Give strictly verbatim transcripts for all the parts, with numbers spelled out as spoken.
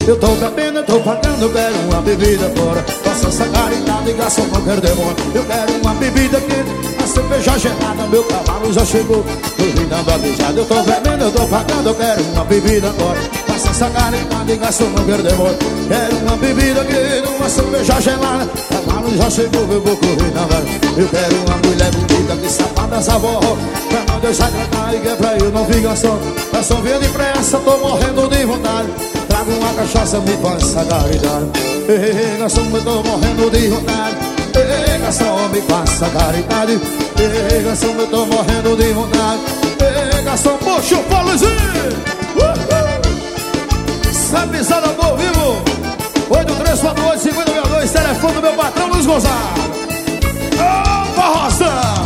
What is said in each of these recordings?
Eu tô bebendo, eu tô pagando, eu quero uma bebida fora. Faça essa caridade, garçom, não quero demora. Eu quero uma bebida quente, a cerveja gelada, meu cavalo já chegou, tô virando a beijada. Eu tô bebendo, eu tô pagando, eu quero uma bebida fora. Faça essa caridade, garçom, não quero demora. Quero uma bebida quente, uma cerveja gelada, cavalo já chegou, eu vou correr na vaga. Eu quero uma mulher bonita que safada essa avó, pra não deixar cantar e que é pra eu não ficar só. Garçom, venha depressa, tô morrendo de vontade. Traga uma cachaça, me faça caridade. Ei, garçom, eu tô morrendo de vontade. Ei, garçom, me faça caridade. Ei, garçom, eu tô morrendo de vontade. Ei, garçom, puxa o polozinho. Sabe pisar no ao vivo. Oito três quatro oito cinco zero dois, telefone do meu patrão Luiz Gonzaga. Opa, Roça!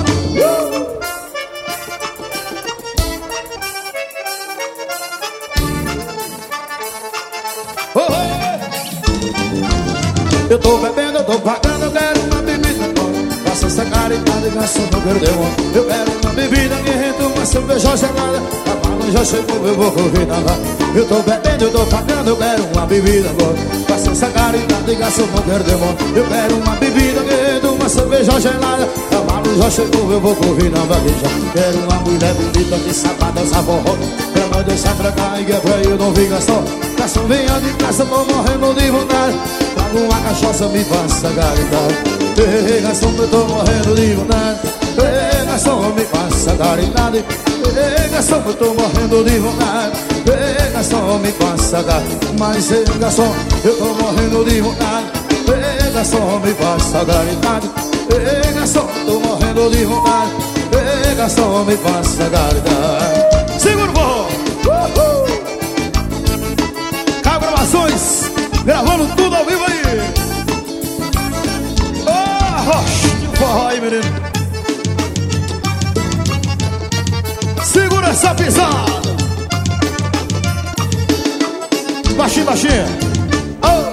Eu tô bebendo, eu tô pagando, eu quero uma bebida agora. Faça essa caridade, garçom, não quero demora. Eu quero uma bebida quente, uma cerveja gelada, cavalo já chegou, eu vou correr na vaga. Eu tô bebendo, eu tô pagando, eu quero uma bebida agora. Faça essa caridade, garçom, não quero demora. Eu quero uma bebida quente, uma cerveja gelada, cavalo já chegou, eu vou correr na vagueja. Quero uma mulher bonita que sapadas a forró, pra não deixar trancar e que é pra eu não ficar só. Garçom, venha de casa, tô morrendo de vontade. Traga uma cachaça, me faça caridade. Ei, garçom, eu tô morrendo de vontade. Ei, garçom, me faça caridade. Ei, garçom, eu tô morrendo de vontade. Ei, garçom, me faça caridade. Mas, ei, garçom, eu tô morrendo de vontade. Ei, garçom, me faça caridade. Ei, garçom, tô morrendo de vontade. Ei, garçom, me faça caridade. Segura o forró. Uhul. Caio Gravações, gravando tudo ao vivo aí. Oh, rocha, forró aí, menino. Segura essa pisada. Baixinho, baixinho.